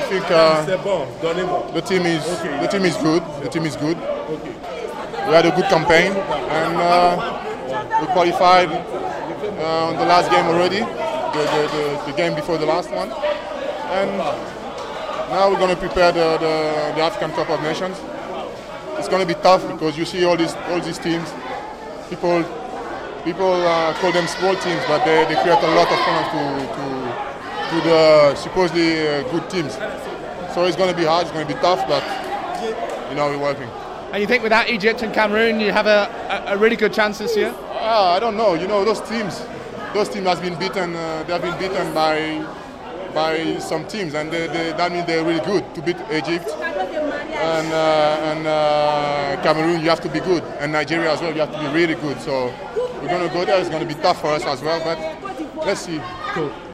think the team is good. The team is good. We had a good campaign, and we qualified on the last game already, the game before the last one, and now we're going to prepare the African Cup of Nations. It's going to be tough because you see all these teams. People call them small teams, but they create a lot of fun to the supposedly good teams. So it's going to be hard, it's going to be tough, but we're working. And you think without Egypt and Cameroon, you have a really good chance this year? I don't know. Those teams have been beaten. They have been beaten by some teams, and that means they're really good. To beat Egypt and Cameroon, you have to be good, and Nigeria as well, you have to be really good. So we're going to go there. It's going to be tough for us as well, but let's see. Cool.